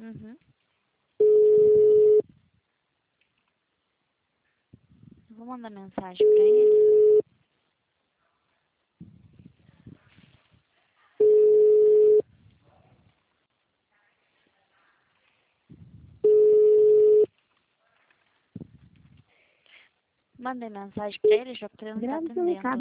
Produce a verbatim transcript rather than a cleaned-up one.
Uhum. Vou mandar mensagem pra ele. Mandei mensagem pra ele, já que ele não tá Grave seu atendendo. recado.